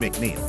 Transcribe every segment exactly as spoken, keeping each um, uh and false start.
McNeil.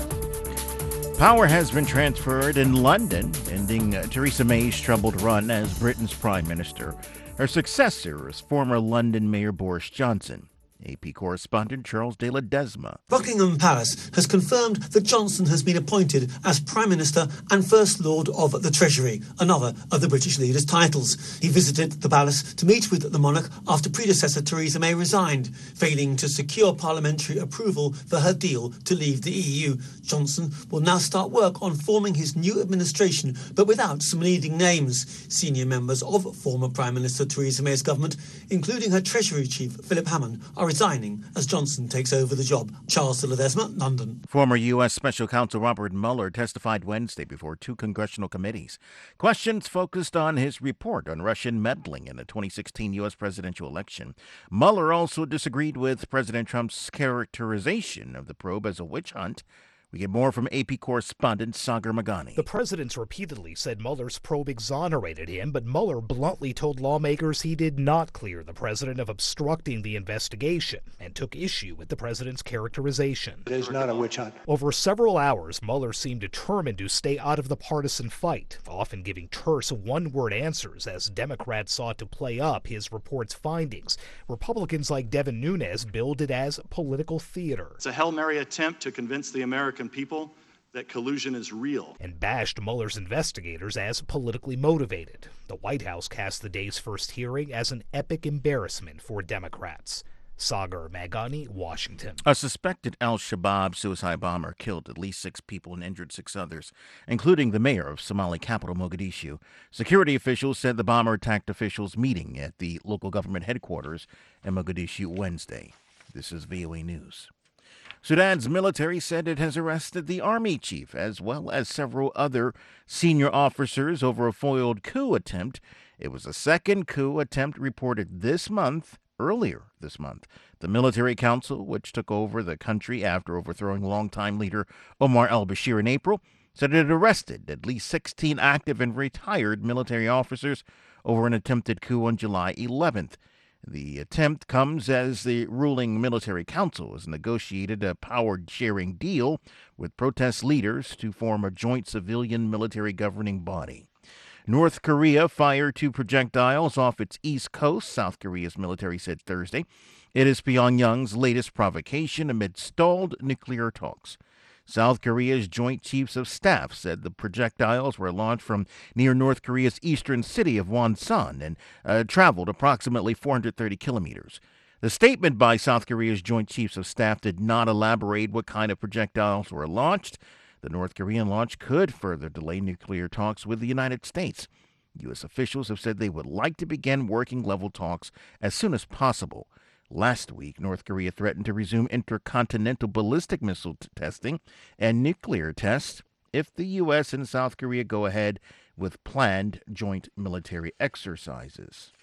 Power has been transferred in London, ending uh, Theresa May's troubled run as Britain's Prime Minister. Her successor is former London Mayor Boris Johnson. A P correspondent Charles de Ledesma. Buckingham Palace has confirmed that Johnson has been appointed as Prime Minister and First Lord of the Treasury, another of the British leader's titles. He visited the palace to meet with the monarch after predecessor Theresa May resigned, failing to secure parliamentary approval for her deal to leave the E U. Johnson will now start work on forming his new administration, but without some leading names. Senior members of former Prime Minister Theresa May's government, including her Treasury Chief Philip Hammond, are resigning as Johnson takes over the job. Charles de Ledesma, London. Former U S. Special Counsel Robert Mueller testified Wednesday before two congressional committees. Questions focused on his report on Russian meddling in the twenty sixteen U S presidential election. Mueller also disagreed with President Trump's characterization of the probe as a witch hunt. We get more from A P correspondent Sagar Magani. The president's repeatedly said Mueller's probe exonerated him, but Mueller bluntly told lawmakers he did not clear the president of obstructing the investigation and took issue with the president's characterization. It is not a witch hunt. Over several hours, Mueller seemed determined to stay out of the partisan fight, often giving terse one-word answers as Democrats sought to play up his report's findings. Republicans like Devin Nunes billed it as political theater. It's a Hail Mary attempt to convince the American people that collusion is real. And bashed Mueller's investigators as politically motivated. The White House cast the day's first hearing as an epic embarrassment for Democrats. Sagar Magani, Washington. A suspected al-Shabaab suicide bomber killed at least six people and injured six others, including the mayor of Somali capital Mogadishu. Security officials said the bomber attacked officials meeting at the local government headquarters in Mogadishu Wednesday. This is V O A News. Sudan's military said it has arrested the army chief as well as several other senior officers over a foiled coup attempt. It was a second coup attempt reported this month, earlier this month. The military council, which took over the country after overthrowing longtime leader Omar al-Bashir in April, said it arrested at least sixteen active and retired military officers over an attempted coup on July eleventh. The attempt comes as the ruling military council has negotiated a power-sharing deal with protest leaders to form a joint civilian-military governing body. North Korea fired two projectiles off its east coast, South Korea's military said Thursday. It is Pyongyang's latest provocation amid stalled nuclear talks. South Korea's Joint Chiefs of Staff said the projectiles were launched from near North Korea's eastern city of Wonsan and uh, traveled approximately four hundred thirty kilometers. The statement by South Korea's Joint Chiefs of Staff did not elaborate what kind of projectiles were launched. The North Korean launch could further delay nuclear talks with the United States. U S officials have said they would like to begin working-level talks as soon as possible. Last week, North Korea threatened to resume intercontinental ballistic missile t- testing and nuclear tests if the U S and South Korea go ahead with planned joint military exercises.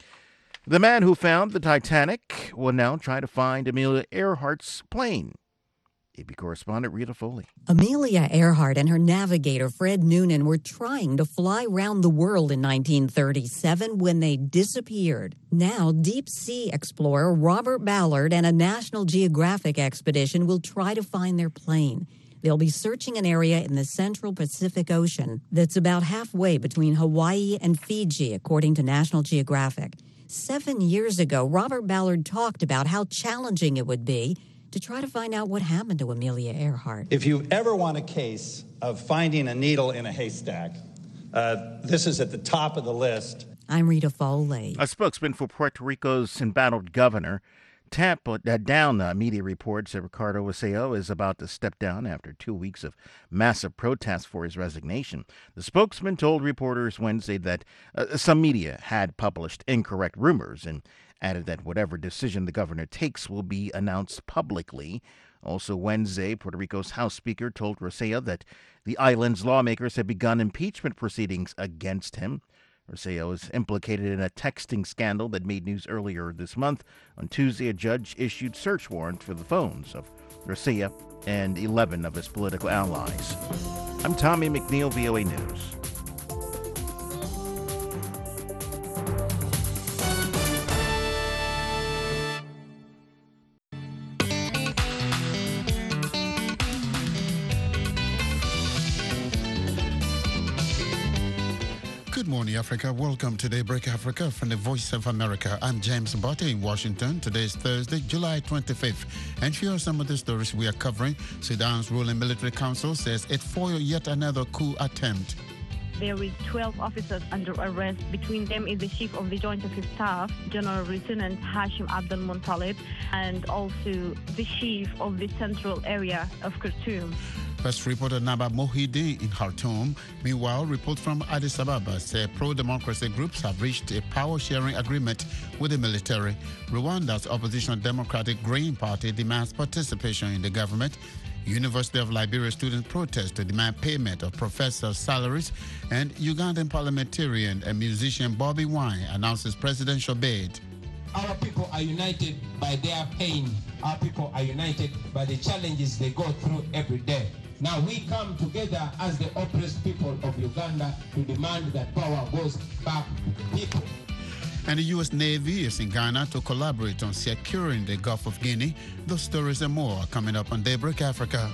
The man who found the Titanic will now try to find Amelia Earhart's plane. A P correspondent Rita Foley. Amelia Earhart and her navigator Fred Noonan were trying to fly round the world in nineteen thirty-seven when they disappeared. Now, deep-sea explorer Robert Ballard and a National Geographic expedition will try to find their plane. They'll be searching an area in the central Pacific Ocean that's about halfway between Hawaii and Fiji, according to National Geographic. Seven years ago, Robert Ballard talked about how challenging it would be to try to find out what happened to Amelia Earhart. If you ever want a case of finding a needle in a haystack, uh, this is at the top of the list. I'm Rita Foley. A spokesman for Puerto Rico's embattled governor tamped uh, down uh, media reports that Ricardo Rossello is about to step down after two weeks of massive protests for his resignation. The spokesman told reporters Wednesday that uh, some media had published incorrect rumors and added that whatever decision the governor takes will be announced publicly. Also Wednesday, Puerto Rico's House Speaker told Rossello that the island's lawmakers had begun impeachment proceedings against him. Rossello is implicated in a texting scandal that made news earlier this month. On Tuesday, a judge issued search warrants for the phones of Rossello and eleven of his political allies. I'm Tommy McNeil, V O A News. Good morning, Africa. Welcome to Daybreak Africa from the Voice of America. I'm James Botte in Washington. Today is Thursday, July twenty-fifth. And here are some of the stories we are covering. Sudan's ruling military council says it foiled yet another coup attempt. There is twelve officers under arrest. Between them is the Chief of the Joint of Staff, General Lieutenant Hashim Abdel Muttalib, and also the Chief of the Central Area of Khartoum. First reporter Naba Mohideen in Khartoum. Meanwhile, reports from Addis Ababa say pro-democracy groups have reached a power-sharing agreement with the military. Rwanda's opposition Democratic Green Party demands participation in the government. University of Liberia students protest to demand payment of professors' salaries. And Ugandan parliamentarian and musician Bobby Wine announces presidential bid. Our people are united by their pain. Our people are united by the challenges they go through every day. Now we come together as the oppressed people of Uganda to demand that power goes back to the people. And the U S Navy is in Ghana to collaborate on securing the Gulf of Guinea. Those stories and more are coming up on Daybreak Africa.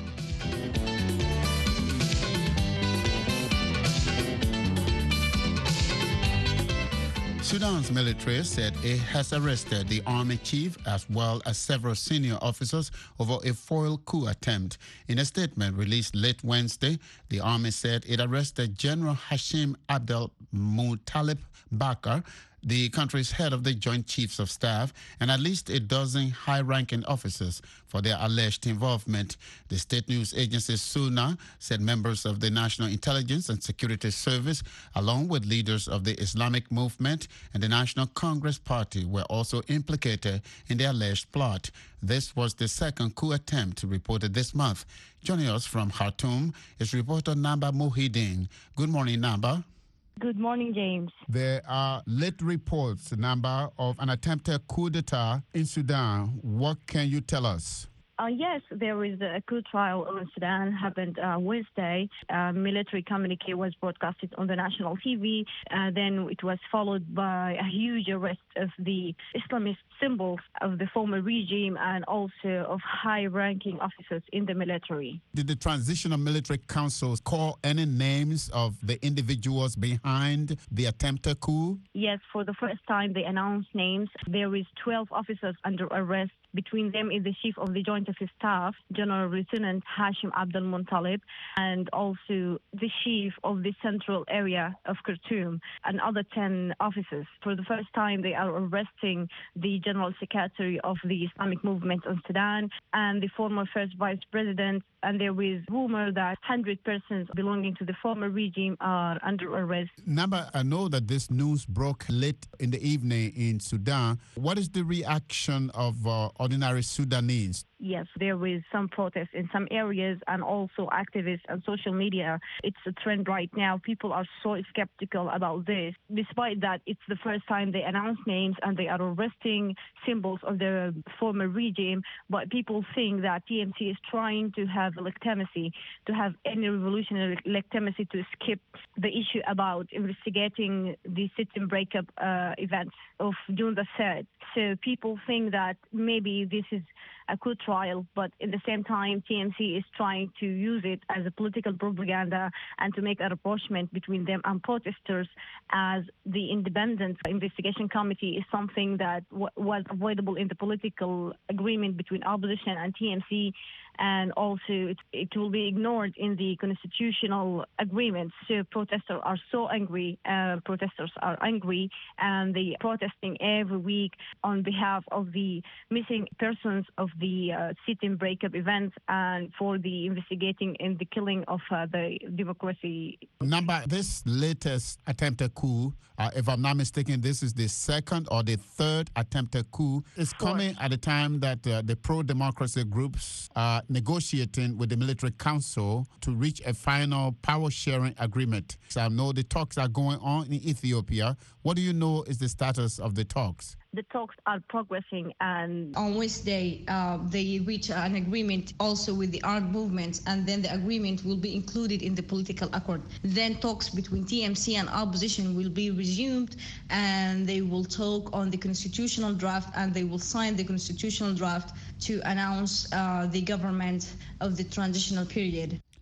Sudan's military said it has arrested the army chief as well as several senior officers over a foiled coup attempt. In a statement released late Wednesday, the army said it arrested General Hashim Abdel Muttalib Bakar, the country's head of the Joint Chiefs of Staff, and at least a dozen high-ranking officers for their alleged involvement. The state news agency SUNA said members of the National Intelligence and Security Service, along with leaders of the Islamic Movement and the National Congress Party, were also implicated in the alleged plot. This was the second coup attempt reported this month. Joining us from Khartoum is reporter Naba Mohideen. Good morning, Naba. Good morning, James. There are late reports, number of an attempted coup d'etat in Sudan. What can you tell us? Uh, yes, there is a coup trial in Sudan happened uh, Wednesday. A military communique was broadcasted on the national T V. Uh, then it was followed by a huge arrest of the Islamist symbols of the former regime and also of high-ranking officers in the military. Did the Transitional Military Council call any names of the individuals behind the attempted coup? Yes, for the first time they announced names. There is twelve officers under arrest. Between them is the Chief of the Joint of Staff, General Lieutenant Hashim Abdel Muttalib, and also the Chief of the Central Area of Khartoum, and other ten officers. For the first time, they are arresting the General Secretary of the Islamic Movement in Sudan and the former First Vice President, and there is rumor that one hundred persons belonging to the former regime are under arrest. Naba, I know that this news broke late in the evening in Sudan. What is the reaction of uh, ordinary Sudanese? Yes, there is some protests in some areas and also activists and social media. It's a trend right now. People are so skeptical about this. Despite that, it's the first time they announce names and they are arresting symbols of the former regime. But people think that T M C is trying to have legitimacy, to have any revolutionary legitimacy to skip the issue about investigating the sit-in breakup uh, events of June the third. So people think that maybe this is a coup trial, but at the same time, T M C is trying to use it as a political propaganda and to make a rapprochement between them and protesters, as the independent investigation committee is something that w- was avoidable in the political agreement between opposition and T M C, and also it, it will be ignored in the constitutional agreement. So protesters are so angry, uh, protesters are angry, and they are protesting every week on behalf of the missing persons of the uh, sit-in breakup events and for the investigating in the killing of uh, the democracy. Number, this latest attempted coup, uh, if I'm not mistaken, this is the second or the third attempted coup. It's coming at a time that uh, the pro-democracy groups are negotiating with the military council to reach a final power-sharing agreement. So I know the talks are going on in Ethiopia. What do you know is the status of the talks? The talks are progressing, and on Wednesday uh, they reach an agreement also with the armed movements, and then the agreement will be included in the political accord. Then talks between T M C and opposition will be resumed, and they will talk on the constitutional draft, and they will sign the constitutional draft to announce uh, the government of the transitional period.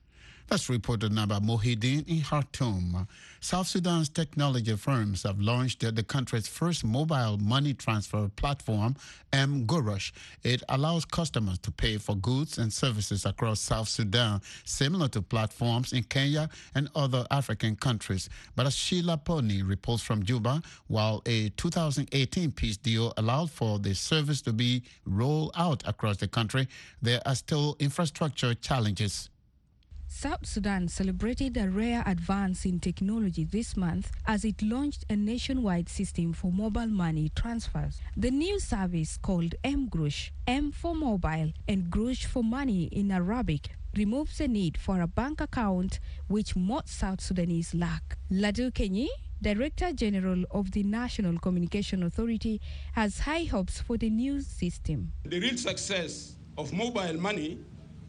That's reported now by Mohideen in Khartoum. South Sudan's technology firms have launched the country's first mobile money transfer platform, mGurush. It allows customers to pay for goods and services across South Sudan, similar to platforms in Kenya and other African countries. But as Sheila Pony reports from Juba, while a two thousand eighteen peace deal allowed for the service to be rolled out across the country, there are still infrastructure challenges. South Sudan celebrated a rare advance in technology this month as it launched a nationwide system for mobile money transfers. The new service, called mGurush, M for mobile and Gurush for money in Arabic, removes the need for a bank account, which most South Sudanese lack. Ladu Kenyi, Director General of the National Communication Authority, has high hopes for the new system. The real success of mobile money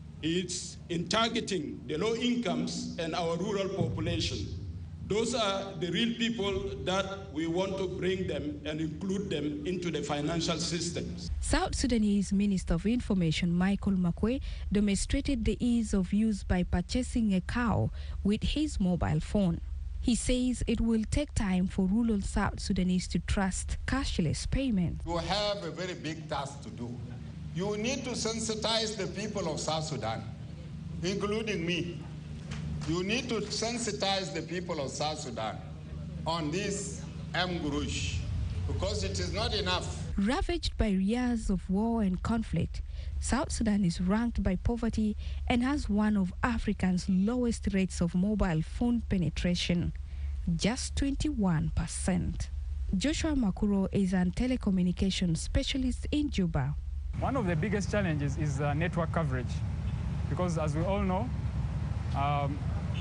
is in targeting the low incomes and our rural population. Those are the real people that we want to bring them and include them into the financial systems. South Sudanese Minister of Information Michael Makwe demonstrated the ease of use by purchasing a cow with his mobile phone. He says it will take time for rural South Sudanese to trust cashless payment. You have a very big task to do. You need to sensitize the people of South Sudan, including me. You need to sensitize the people of South Sudan on this mGurush, because it is not enough. Ravaged by years of war and conflict, South Sudan is ranked by poverty and has one of Africa's lowest rates of mobile phone penetration, just twenty-one percent. Joshua Makuro is a telecommunications specialist in Juba. One of the biggest challenges is uh, network coverage, because as we all know, um,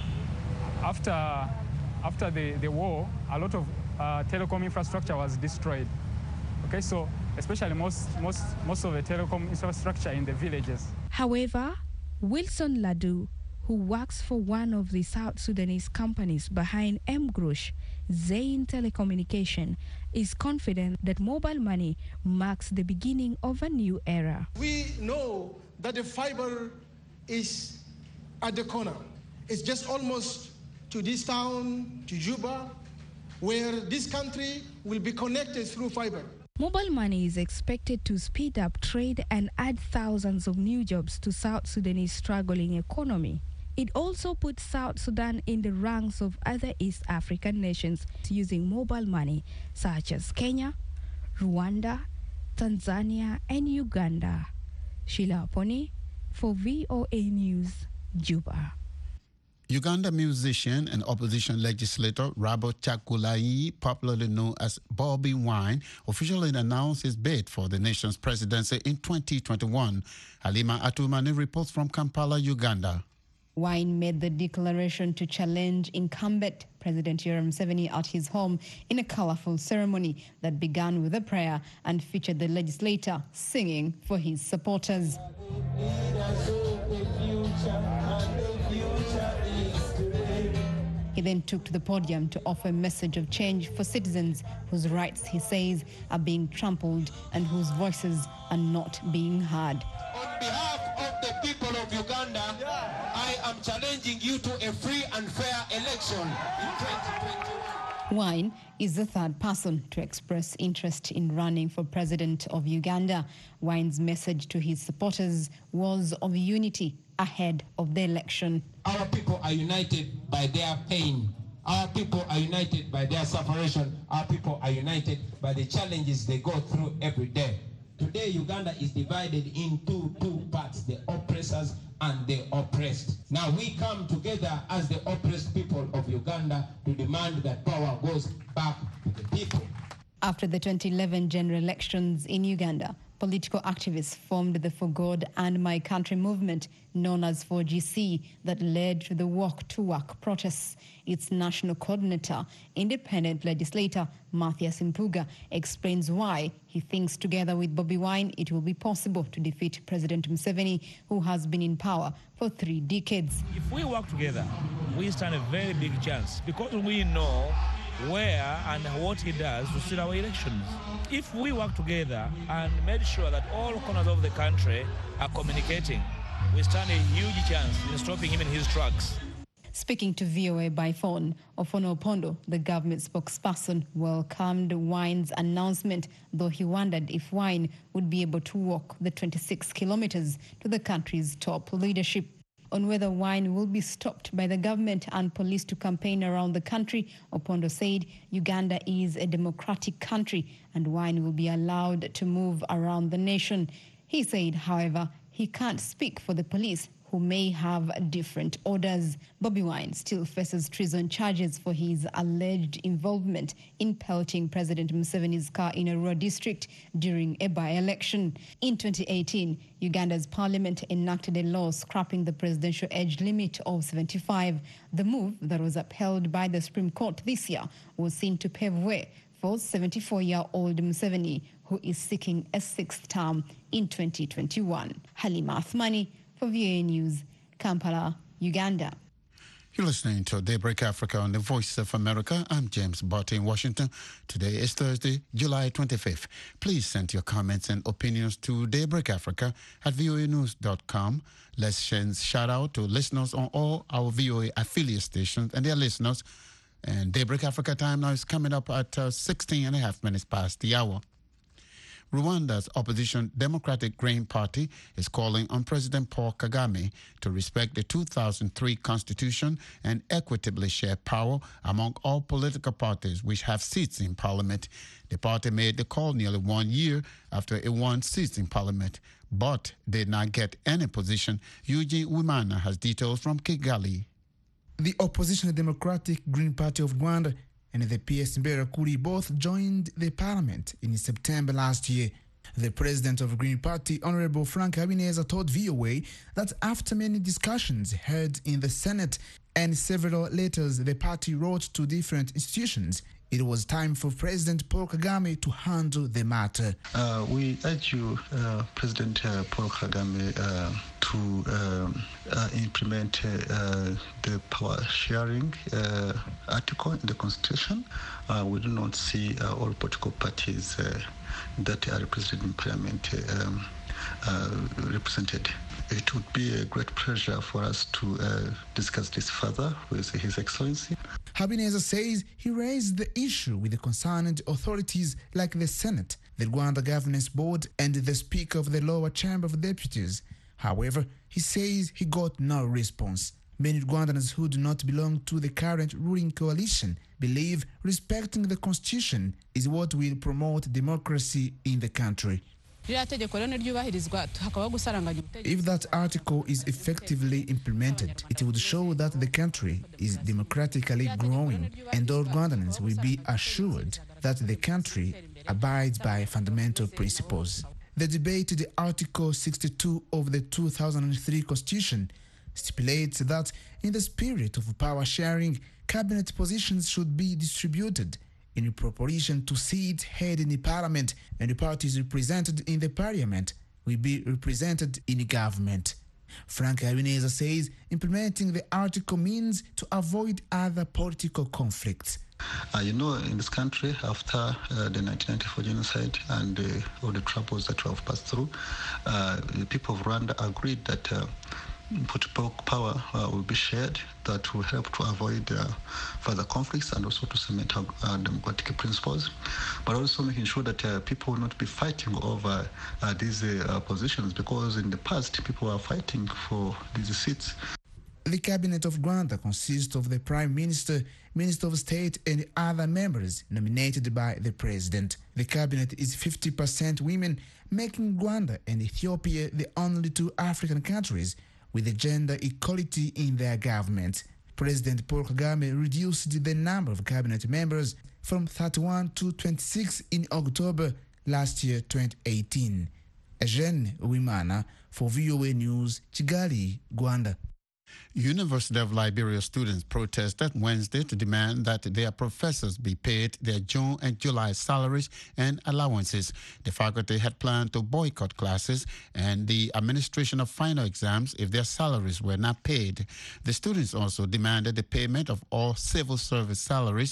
after, after the, the war, a lot of uh, telecom infrastructure was destroyed. Okay, so especially most, most, most of the telecom infrastructure in the villages. However, Wilson Ladu, who works for one of the South Sudanese companies behind mGurush, Zain Telecommunication, is confident that mobile money marks the beginning of a new era. We know that the fiber is at the corner. It's just almost to this town, to Juba, where this country will be connected through fiber. Mobile money is expected to speed up trade and add thousands of new jobs to South Sudanese struggling economy. It also puts South Sudan in the ranks of other East African nations using mobile money, such as Kenya, Rwanda, Tanzania, and Uganda. Sheila Pony for V O A News, Juba. Uganda musician and opposition legislator Robert Kyagulanyi, popularly known as Bobi Wine, officially announced his bid for the nation's presidency in twenty twenty-one. Halima Atumani reports from Kampala, Uganda. Wine made the declaration to challenge incumbent President Yoweri Museveni at his home in a colorful ceremony that began with a prayer and featured the legislator singing for his supporters. He then took to the podium to offer a message of change for citizens whose rights, he says, are being trampled and whose voices are not being heard. On behalf of the people of Uganda, I am challenging you to a free and fair election in twenty twenty-one. Wine is the third person to express interest in running for president of Uganda. Wine's message to his supporters was of unity ahead of the election. Our people are united by their pain. Our people are united by their separation. Our people are united by the challenges they go through every day. Today, Uganda is divided into two parts, the oppressors and the oppressed. Now we come together as the oppressed people of Uganda to demand that power goes back to the people. After the twenty eleven general elections in Uganda, political activists formed the For God and My Country movement, known as four G C, that led to the Walk to Work protests. Its national coordinator, independent legislator Mathias Mpuga, explains why he thinks together with Bobi Wine it will be possible to defeat President Museveni, who has been in power for three decades. If we work together, we stand a very big chance because we know where and what he does to steal our elections. If we work together and make sure that all corners of the country are communicating, we stand a huge chance in stopping him in his tracks. Speaking to V O A by phone, Ofono Opondo, the government spokesperson, welcomed Wine's announcement, though he wondered if Wine would be able to walk the twenty-six kilometers to the country's top leadership. On whether Wine will be stopped by the government and police to campaign around the country, Opondo said Uganda is a democratic country and Wine will be allowed to move around the nation. He said, however, he can't speak for the police, who may have different orders. Bobi Wine still faces treason charges for his alleged involvement in pelting President Museveni's car in Arua district during a by-election. In twenty eighteen, Uganda's parliament enacted a law scrapping the presidential age limit of seventy-five. The move that was upheld by the Supreme Court this year was seen to pave way for seventy-four-year-old Museveni, who is seeking a sixth term in twenty twenty-one. Halima Athmani, for V O A News, Kampala, Uganda. You're listening to Daybreak Africa on the Voice of America. I'm James Barty in Washington. Today is Thursday, July twenty-fifth. Please send your comments and opinions to Daybreak Africa at voa news dot com. Let's shout out to listeners on all our V O A affiliate stations and their listeners. And Daybreak Africa time now is coming up at uh, sixteen and a half minutes past the hour. Rwanda's opposition Democratic Green Party is calling on President Paul Kagame to respect the two thousand three Constitution and equitably share power among all political parties which have seats in Parliament. The party made the call nearly one year after it won seats in Parliament, but did not get any position. Eugene Wimana has details from Kigali. The opposition Democratic Green Party of Rwanda and the P S Mberakuri both joined the parliament in September last year. The president of the Green Party, Honorable Frank Habineza, told V O A that after many discussions held in the Senate and several letters the party wrote to different institutions, it was time for President Paul Kagame to handle the matter. Uh, we urge you, uh, President uh, Paul Kagame, uh, to um, uh, implement uh, the power sharing uh, article in the Constitution. Uh, we do not see uh, all political parties uh, that are represented in Parliament um, uh, represented. It would be a great pleasure for us to uh, discuss this further with His Excellency. Habineza says he raised the issue with the concerned authorities like the Senate, the Rwanda Governance Board, and the Speaker of the Lower Chamber of Deputies. However, he says he got no response. Many Rwandans who do not belong to the current ruling coalition believe respecting the Constitution is what will promote democracy in the country. If that article is effectively implemented, it would show that the country is democratically growing and all Rwandans will be assured that the country abides by fundamental principles. The debated Article sixty-two of the two thousand three Constitution stipulates that in the spirit of power sharing, cabinet positions should be distributed in proportion to seats held in the parliament, and the parties represented in the parliament will be represented in the government. Frank Habineza says implementing the article means to avoid other political conflicts. Uh, you know, in this country, after uh, the nineteen ninety-four genocide and uh, all the troubles that we have passed through, uh, the people of Rwanda agreed that uh, political power uh, will be shared. That will help to avoid uh, further conflicts and also to cement our uh, democratic principles, but also making sure that uh, people will not be fighting over uh, these uh, positions, because in the past people were fighting for these seats. The cabinet of Rwanda consists of the Prime Minister, Minister of State, and other members nominated by the President. The cabinet is fifty percent women, making Rwanda and Ethiopia the only two African countries with a gender equality in their government. President Paul Kagame reduced the number of cabinet members from thirty-one to twenty-six in October last year, twenty eighteen. Eugene Wimana for V O A News, Kigali, Rwanda. University of Liberia students protested Wednesday to demand that their professors be paid their June and July salaries and allowances. The faculty had planned to boycott classes and the administration of final exams if their salaries were not paid. The students also demanded the payment of all civil service salaries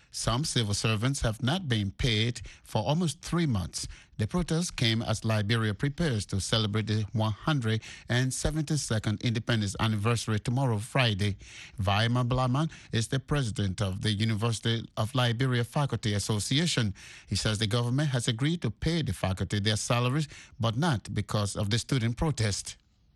Some civil servants have not been paid for almost three months. The protest came as Liberia prepares to celebrate the one hundred seventy-second independence anniversary tomorrow, Friday. Vaima Blaman is the president of the University of Liberia Faculty Association. He says the government has agreed to pay the faculty their salaries, but not because of the student protest.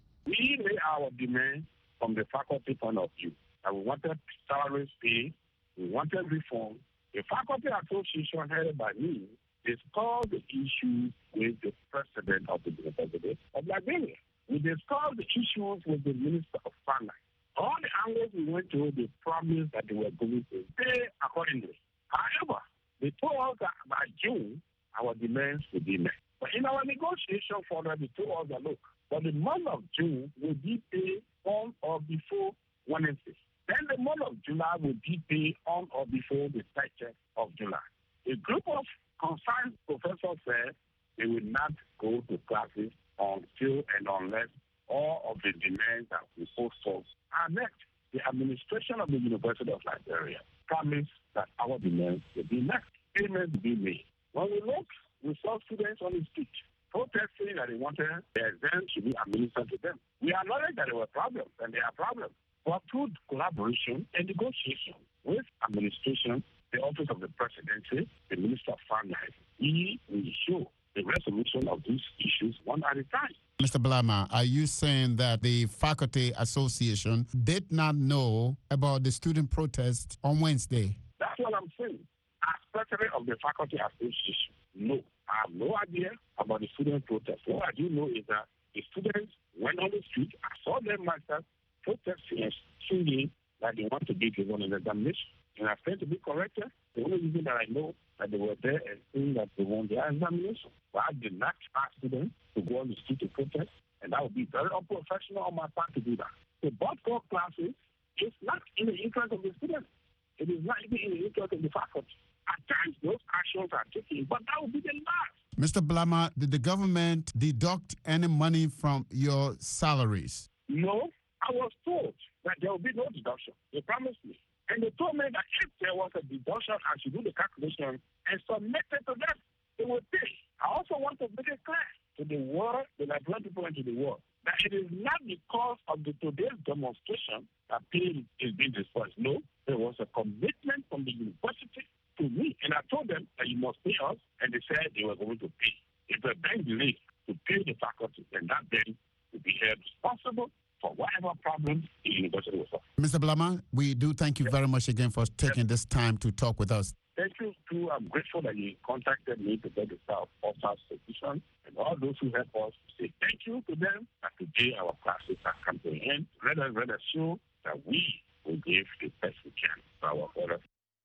We made our demand from the faculty point of view that we wanted salaries paid, we wanted reform. The faculty association headed by me discussed the issues with the president of the University of Liberia. We discussed the issues with the Minister of Finance. All the angles we went to, they promised that they were going to pay accordingly. However, they told us that by June, our demands would be met. But in our negotiation further, they told us that, look, for the month of June, will be paid on or before Wednesday. Then the month of July will be paid on or before the thirtieth of July. A group of concerned professors said they will not go to classes until and unless all of the demands that we posed are met. The administration of the University of Liberia promised that our demands will be met. Payments will be made. When we look, we saw students on the street protesting that they wanted their exams to be administered to them. We acknowledge that there were problems, and there are problems. But through collaboration and negotiation with administration, the Office of the Presidency, the Minister of Finance, we will show the resolution of these issues one at a time. Mister Blama, are you saying that the Faculty Association did not know about the student protest on Wednesday? That's what I'm saying. As president of the Faculty Association, no. I have no idea about the student protest. What I do know is that the students went on the street. I saw them myself protesting and singing that they want to be given an examination. And I tend to be corrected. The only reason that I know that they were there and saying that they want their examination. But I did not ask them to go on the street to protest, and that would be very unprofessional on my part to do that. The board core classes is not in the interest of the students. It is not even in the interest of the faculty. At times, those actions are taken, but that would be the last. Mister Blama, did the government deduct any money from your salaries? No, I was told that there will be no deduction. They promised me. And they told me that if there was a deduction, I should do the calculation and submit it to them. They will pay. I also want to make it clear to the world, the Liberian people and to the world, that it is not because of the today's demonstration that pay is being dispersed. No, there was a commitment from the university to me, and I told them that you must pay us, and they said they were going to pay. If a bank delayed to pay the faculty, then that bank will be held responsible for whatever problems the university was suffering. Mister Blama, we do thank you yes. very much again for taking yes. this time to talk with us. Thank you, too. I'm grateful that you contacted me to get the staff of our position, and all those who help us say thank you to them, that today our classes are come to an end. Let us, let us show that we will give the best we can to our orders.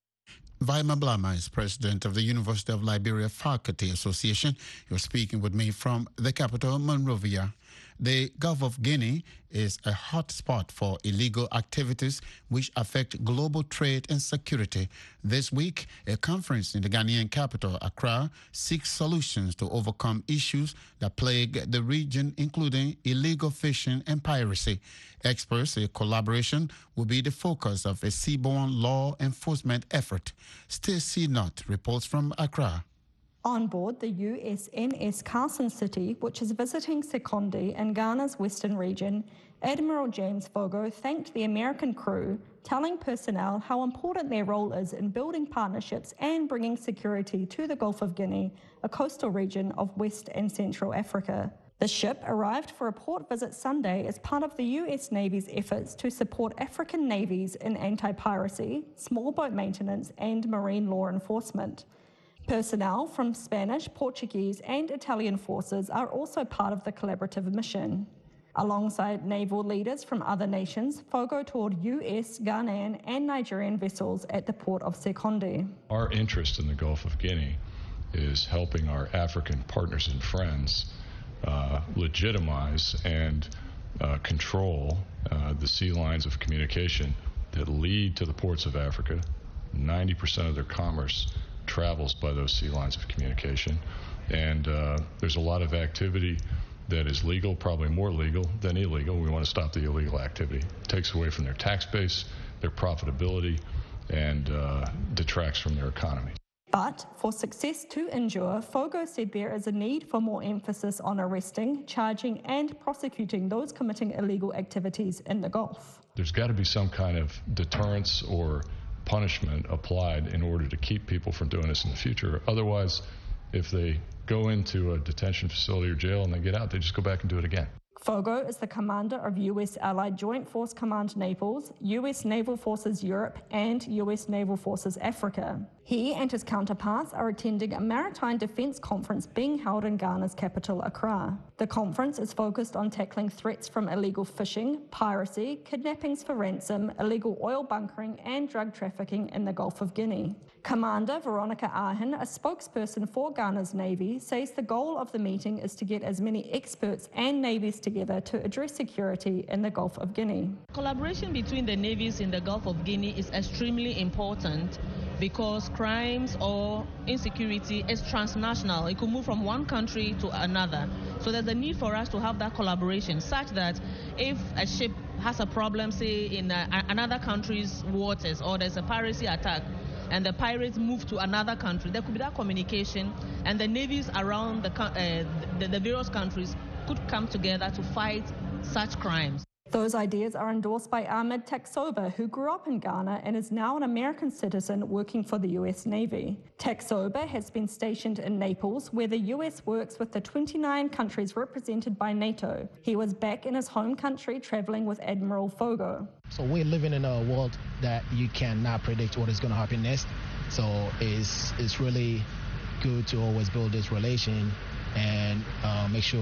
Vaima Blama is president of the University of Liberia Faculty Association. You're speaking with me from the capital, Monrovia. The Gulf of Guinea is a hot spot for illegal activities which affect global trade and security. This week, a conference in the Ghanaian capital, Accra, seeks solutions to overcome issues that plague the region, including illegal fishing and piracy. Experts say collaboration will be the focus of a seaborne law enforcement effort. Stacey Nutt reports from Accra. On board the U S N S Carson City, which is visiting Sekondi in Ghana's western region, Admiral James Fogo thanked the American crew, telling personnel how important their role is in building partnerships and bringing security to the Gulf of Guinea, a coastal region of West and Central Africa. The ship arrived for a port visit Sunday as part of the U S Navy's efforts to support African navies in anti-piracy, small boat maintenance, and marine law enforcement. Personnel from Spanish, Portuguese, and Italian forces are also part of the collaborative mission. Alongside naval leaders from other nations, Fogo toured U S, Ghanaian, and Nigerian vessels at the port of Sekondi. Our interest in the Gulf of Guinea is helping our African partners and friends uh, legitimize and uh, control uh, the sea lines of communication that lead to the ports of Africa. ninety percent of their commerce travels by those sea lines of communication, and uh, there's a lot of activity that is legal, probably more legal than illegal. We want to stop the illegal activity. It takes away from their tax base, their profitability, and uh, detracts from their economy. But for success to endure, Fogo said there is a need for more emphasis on arresting, charging and prosecuting those committing illegal activities in the Gulf. There's got to be some kind of deterrence or punishment applied in order to keep people from doing this in the future. Otherwise, if they go into a detention facility or jail and they get out, they just go back and do it again. Fogo is the commander of U S Allied Joint Force Command Naples, U S Naval Forces Europe and U S Naval Forces Africa. He and his counterparts are attending a maritime defence conference being held in Ghana's capital, Accra. The conference is focused on tackling threats from illegal fishing, piracy, kidnappings for ransom, illegal oil bunkering and drug trafficking in the Gulf of Guinea. Commander Veronica Ahin, a spokesperson for Ghana's Navy, says the goal of the meeting is to get as many experts and navies together to address security in the Gulf of Guinea. Collaboration between the navies in the Gulf of Guinea is extremely important because crimes or insecurity is transnational. It could move from one country to another. So there's a need for us to have that collaboration such that if a ship has a problem, say in a, another country's waters, or there's a piracy attack, and the pirates move to another country, there could be that communication, and the navies around the, uh, the, the various countries could come together to fight such crimes. Those ideas are endorsed by Ahmed Taksoba, who grew up in Ghana and is now an American citizen working for the U S Navy. Taksoba has been stationed in Naples, where the U S works with the twenty-nine countries represented by NATO. He was back in his home country traveling with Admiral Fogo. So we're living in a world that you cannot predict what is going to happen next. So it's, it's really good to always build this relation and uh, make sure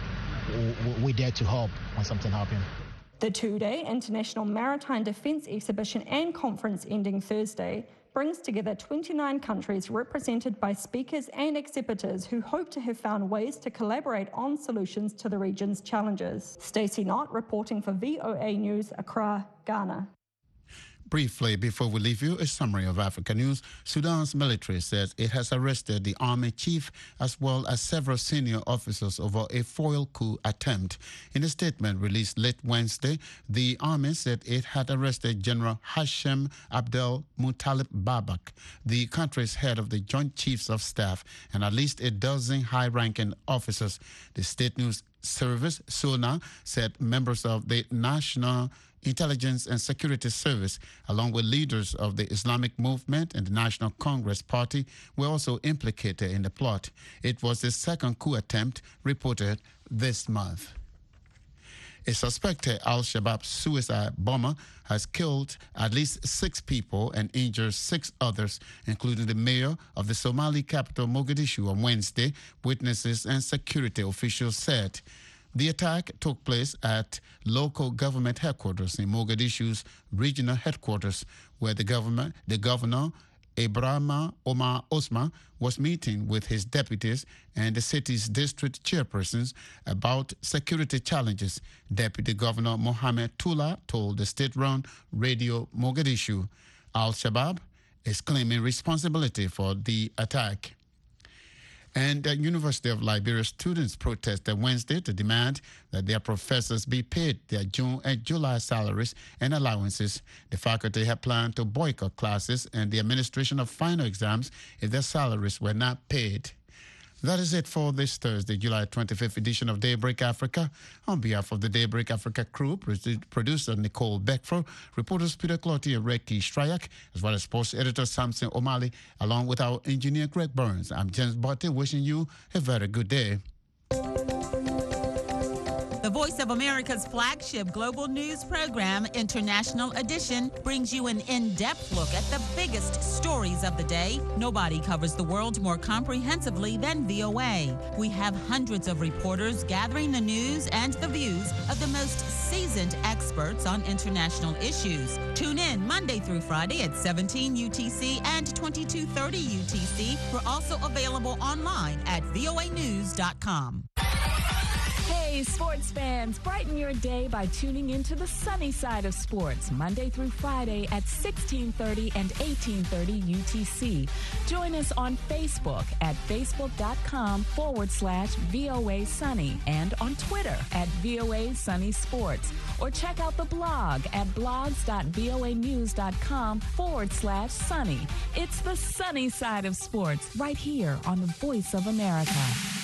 we're there to help when something happens. The two-day International Maritime Defence Exhibition and Conference ending Thursday brings together twenty-nine countries represented by speakers and exhibitors who hope to have found ways to collaborate on solutions to the region's challenges. Stacey Knott reporting for V O A News, Accra, Ghana. Briefly, before we leave you, a summary of Africa news. Sudan's military says it has arrested the army chief as well as several senior officers over a foil coup attempt. In a statement released late Wednesday, the army said it had arrested General Hashem Abdel Muttalib Babak, the country's head of the Joint Chiefs of Staff, and at least a dozen high-ranking officers. The state news service, SONA, said members of the National Intelligence and Security Service, along with leaders of the Islamic Movement and the National Congress Party, were also implicated in the plot. It was the second coup attempt reported this month. A suspected Al-Shabaab suicide bomber has killed at least six people and injured six others, including the mayor of the Somali capital, Mogadishu, on Wednesday, witnesses and security officials said. The attack took place at local government headquarters in Mogadishu's regional headquarters, where the government, the governor, Ibrahima Omar Osman, was meeting with his deputies and the city's district chairpersons about security challenges. Deputy Governor Mohamed Tula told the state-run Radio Mogadishu. Al-Shabaab is claiming responsibility for the attack. And the University of Liberia students protested Wednesday to demand that their professors be paid their June and July salaries and allowances. The faculty had planned to boycott classes and the administration of final exams if their salaries were not paid. That is it for this Thursday, July twenty-fifth edition of Daybreak Africa. On behalf of the Daybreak Africa crew, producer Nicole Beckford, reporters Peter Cloutier and Reki Strayak, as well as sports editor Samson O'Malley, along with our engineer Greg Burns. I'm James Botte, wishing you a very good day. The Voice of America's flagship global news program, International Edition, brings you an in-depth look at the biggest stories of the day. Nobody covers the world more comprehensively than V O A. We have hundreds of reporters gathering the news and the views of the most seasoned experts on international issues. Tune in Monday through Friday at seventeen U T C and twenty-two thirty U T C. We're also available online at V O A news dot com. Hey, Hey, sports fans, brighten your day by tuning into the sunny side of sports, Monday through Friday at sixteen thirty and eighteen thirty U T C. Join us on Facebook at facebook.com forward slash VOA Sunny and on Twitter at VOA Sunny Sports. Or check out the blog at blogs.voanews.com forward slash sunny. It's the sunny side of sports right here on the Voice of America.